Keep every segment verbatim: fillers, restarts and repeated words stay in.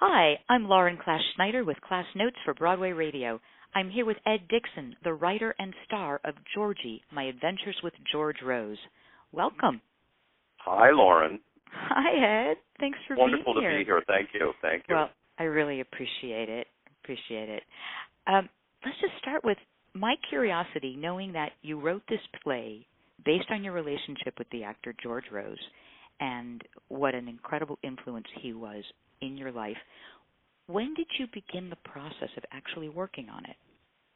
Hi, I'm Lauren Class Schneider with Class Notes for Broadway Radio. I'm here with Ed Dixon, the writer and star of Georgie, My Adventures with George Rose. Welcome. Hi, Lauren. Hi, Ed. Thanks for Wonderful being here. Wonderful to be here. Thank you. Thank you. Well, I really appreciate it. Appreciate it. Um, let's just start with my curiosity, knowing that you wrote this play based on your relationship with the actor George Rose and what an incredible influence he was in your life. When did you begin the process of actually working on it?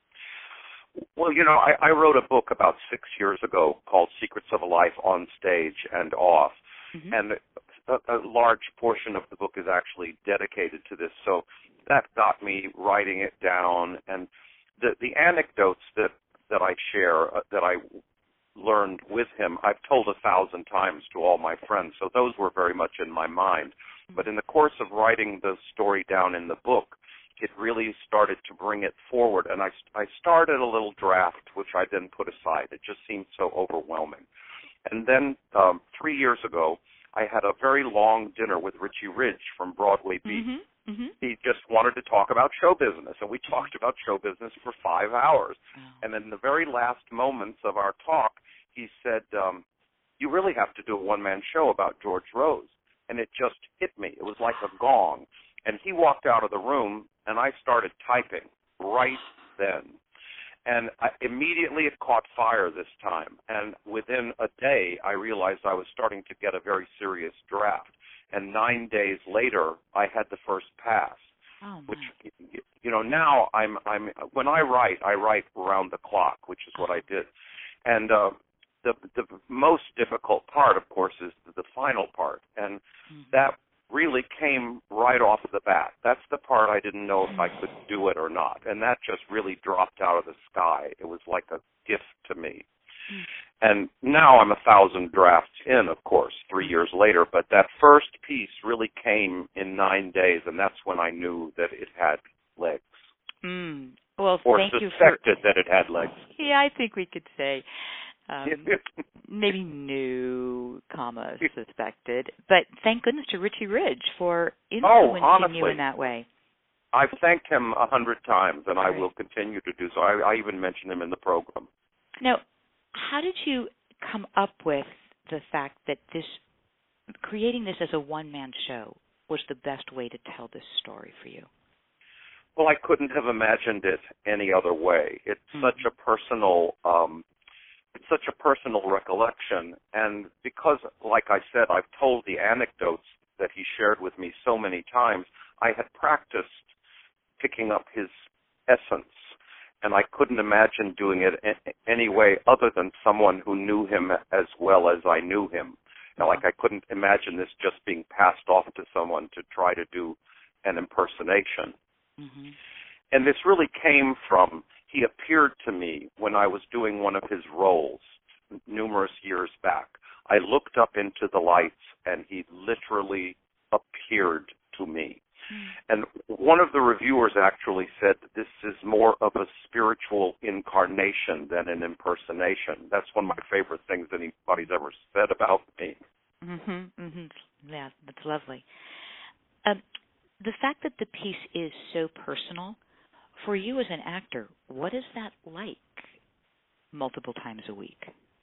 Well, you know, I, I wrote a book about six years ago called Secrets of a Life on Stage and Off, mm-hmm. and a, a large portion of the book is actually dedicated to this. So that got me writing it down, and the the anecdotes that that I share uh, that I learned with him, I've told a thousand times to all my friends. So those were very much in my mind. But in the course of writing the story down in the book, it really started to bring it forward. And I, I started a little draft, which I then put aside. It just seemed so overwhelming. And then um, three years ago, I had a very long dinner with Richie Ridge from Broadway Beat. Mm-hmm, mm-hmm. He just wanted to talk about show business, and we talked about show business for five hours. Oh. And in the very last moments of our talk, he said, um, you really have to do a one-man show about George Rose. And it just hit me. It was like a gong. And he walked out of the room, and I started typing right then. And I, immediately it caught fire this time. And within a day, I realized I was starting to get a very serious draft. And nine days later, I had the first pass. Oh, which, you know, now I'm, I'm, when I write, I write around the clock, which is what I did. And, uh, The, the most difficult part, of course, is the final part, and mm-hmm. that really came right off the bat. That's the part I didn't know if I could do it or not, and that just really dropped out of the sky. It was like a gift to me. Mm-hmm. And now I'm a thousand drafts in, of course, three years later, but that first piece really came in nine days, and that's when I knew that it had legs. Mm. Well, or thank suspected you for... that it had legs. Yeah, I think we could say... Um, maybe new, comma, suspected. But thank goodness to Richie Ridge for influencing oh, honestly, you in that way. I've thanked him a hundred times, and right. I will continue to do so. I, I even mentioned him in the program. Now, how did you come up with the fact that this, creating this as a one-man show was the best way to tell this story for you? Well, I couldn't have imagined it any other way. It's mm-hmm. such a personal... Um, It's such a personal recollection, and because, like I said, I've told the anecdotes that he shared with me so many times, I had practiced picking up his essence, and I couldn't imagine doing it any way other than someone who knew him as well as I knew him. Now, like I couldn't imagine this just being passed off to someone to try to do an impersonation. Mm-hmm. And this really came from... He appeared to me when I was doing one of his roles numerous years back. I looked up into the lights, and he literally appeared to me. Mm. And one of the reviewers actually said that this is more of a spiritual incarnation than an impersonation. That's one of my favorite things anybody's ever said about me. Mm-hmm, mm-hmm. Yeah, that's lovely. Um, the fact that the piece is so personal, for you as an actor, what is that like multiple times a week?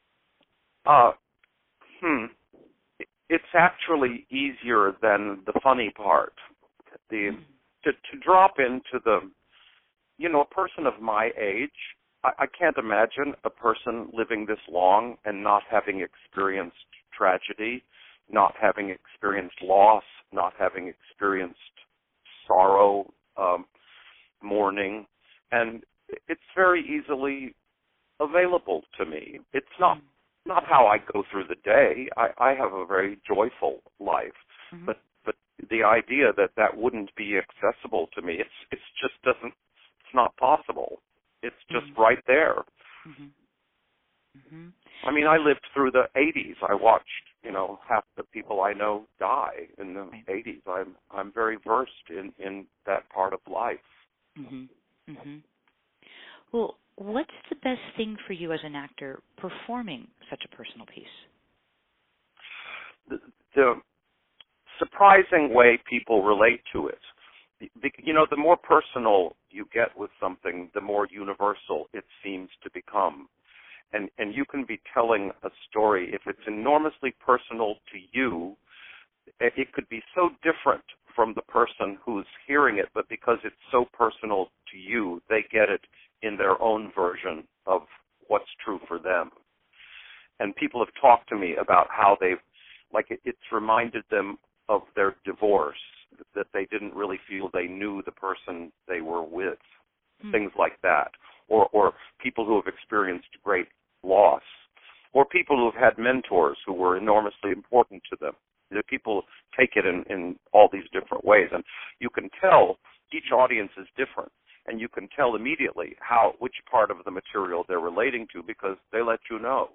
Uh, hmm. It's actually easier than the funny part. The mm. to, to drop into the, you know, a person of my age, I, I can't imagine a person living this long and not having experienced tragedy, not having experienced loss, not having experienced sorrow, um, mourning, and it's very easily available to me. It's not not how I go through the day. I, I have a very joyful life, mm-hmm. but but the idea that that wouldn't be accessible to me, it's it's just doesn't. It's not possible. It's just mm-hmm. right there. Mm-hmm. Mm-hmm. I mean, I lived through the eighties. I watched, you know, half the people I know die in the right. eighties. I'm I'm very versed in, in that part of life. Mm-hmm. Mm-hmm. Well, what's the best thing for you as an actor performing such a personal piece? The, the surprising way people relate to it. you know, the more personal you get with something, the more universal it seems to become. And and you can be telling a story, if it's enormously personal to you, it could be so different from the person who's hearing it, but because it's so personal to you, they get it in their own version of what's true for them. And people have talked to me about how they've, like it, it's reminded them of their divorce, that they didn't really feel they knew the person they were with, mm. things like that. Or, or people who have experienced great loss, or people who have had mentors who were enormously important to them. The people take it in, in all these different ways, and you can tell each audience is different, and you can tell immediately how which part of the material they're relating to because they let you know.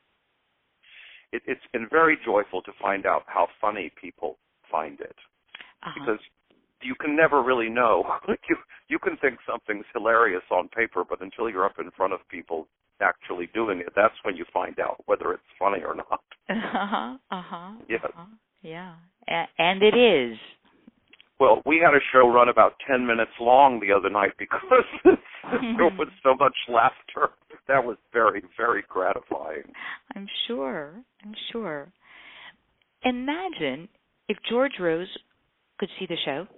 It, it's been very joyful to find out how funny people find it, uh-huh. because you can never really know. you you can think something's hilarious on paper, but until you're up in front of people actually doing it, that's when you find out whether it's funny or not. Uh-huh, uh-huh. Yes. Uh-huh. Yeah, a- and it is. Well, we had a show run about ten minutes long the other night because there was so much laughter. That was very, very gratifying. I'm sure. I'm sure. Imagine if George Rose could see the show.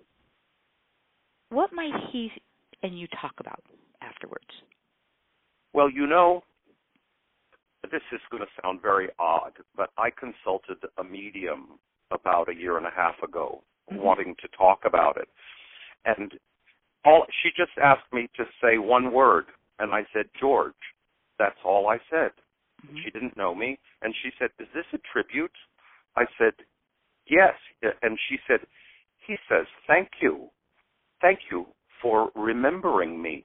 What might he and you talk about afterwards? Well, you know, this is going to sound very odd, but I consulted a medium about a year and a half ago, mm-hmm. wanting to talk about it. And all she just asked me to say one word, and I said, George. That's all I said. Mm-hmm. She didn't know me, and she said, is this a tribute? I said, yes. And she said, he says, thank you. Thank you for remembering me.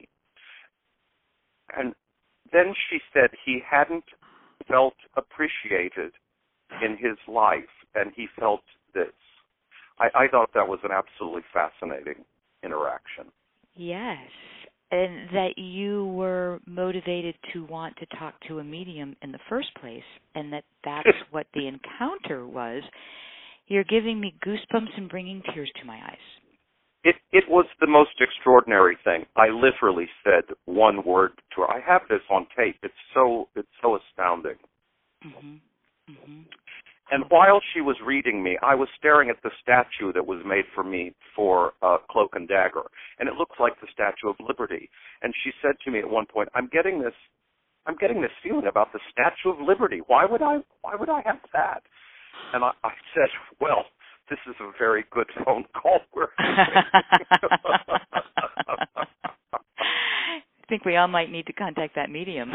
And then she said he hadn't felt appreciated in his life, and he felt this. I, I thought that was an absolutely fascinating interaction. Yes, and that you were motivated to want to talk to a medium in the first place, and that that's what the encounter was. You're giving me goosebumps and bringing tears to my eyes. It it was the most extraordinary thing. I literally said one word to her. I have this on tape. It's so it's so astounding. Mm-hmm. Mm-hmm. And while she was reading me, I was staring at the statue that was made for me for uh, Cloak and Dagger, and it looks like the Statue of Liberty. And she said to me at one point, "I'm getting this, I'm getting this feeling about the Statue of Liberty. Why would I? Why would I have that?" And I, I said, "Well, this is a very good phone call we're having." I think we all might need to contact that medium.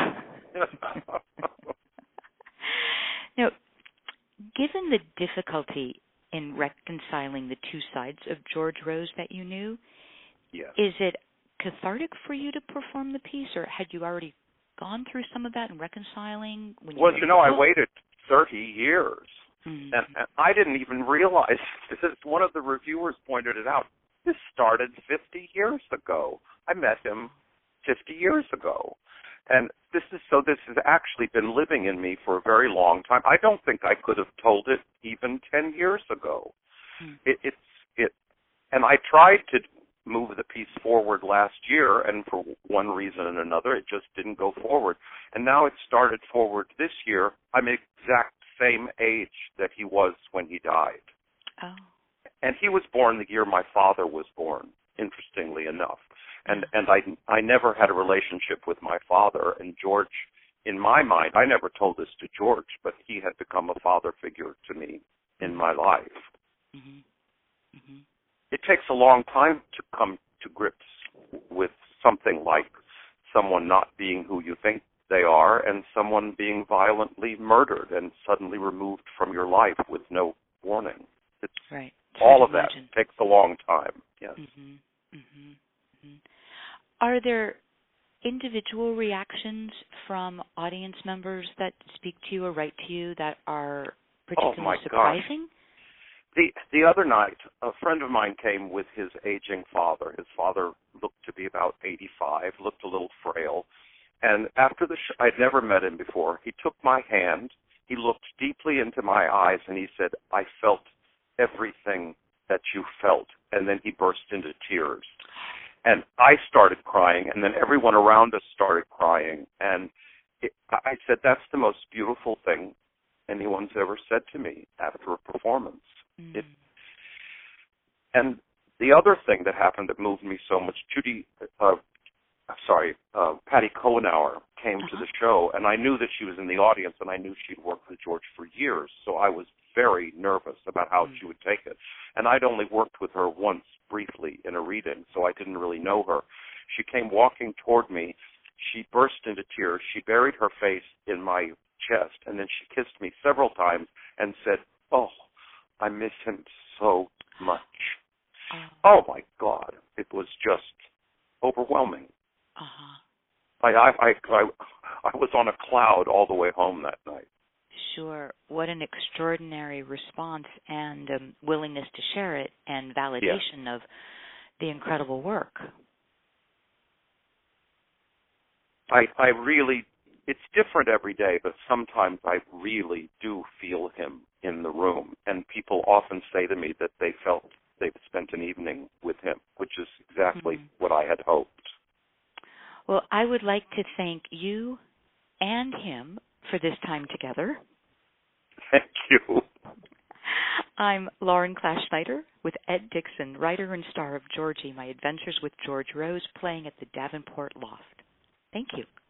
Now, given the difficulty in reconciling the two sides of George Rose that you knew, yes. is it cathartic for you to perform the piece, or had you already gone through some of that in reconciling? When you well, you know, I book? waited thirty years. Mm-hmm. And, and I didn't even realize, this, one of the reviewers pointed it out, this started fifty years ago. I met him fifty years ago. And this is so this has actually been living in me for a very long time. I don't think I could have told it even ten years ago. Mm. It, it's it, and I tried to move the piece forward last year, and for one reason and another, it just didn't go forward. And now it started forward this year. I'm exact same age that he was when he died. Oh. And he was born the year my father was born, interestingly enough. And and I I never had a relationship with my father, and George, in my mind, I never told this to George, but he had become a father figure to me in my life. Mm-hmm. Mm-hmm. It takes a long time to come to grips with something like someone not being who you think they are, and someone being violently murdered and suddenly removed from your life with no warning. It's right. all of imagine. that takes a long time. Yes. Mm-hmm. Mm-hmm. Mm-hmm. Are there individual reactions from audience members that speak to you or write to you that are particularly oh my surprising? Gosh. The the other night, a friend of mine came with his aging father. His father looked to be about eighty-five, looked a little frail. And after the show, I'd never met him before. He took my hand, he looked deeply into my eyes, and he said, "I felt everything that you felt and then he burst into tears. And I started crying, and then everyone around us started crying. And it, I said, that's the most beautiful thing anyone's ever said to me after a performance. Mm. It, and the other thing that happened that moved me so much, Judy, uh, sorry, uh, Patty Cohenauer came uh-huh. to the show, and I knew that she was in the audience, and I knew she'd worked with George for years, so I was very nervous about how mm. she would take it. And I'd only worked with her once briefly in a reading, so I didn't really know her. She came walking toward me. She burst into tears. She buried her face in my chest, and then she kissed me several times and said, oh, I miss him so much. Oh, my God. It was just overwhelming. Uh-huh. I, I, I, I, I was on a cloud all the way home that night. Sure. What an extraordinary response and um, willingness to share it and validation yeah. of the incredible work. I, I really, it's different every day, but sometimes I really do feel him in the room. And people often say to me that they felt they've spent an evening with him, which is exactly mm-hmm. what I had hoped. Well, I would like to thank you and him for this time together. Thank you. I'm Lauren Klaschneider with Ed Dixon, writer and star of Georgie, My Adventures with George Rose, playing at the Davenport Loft. Thank you.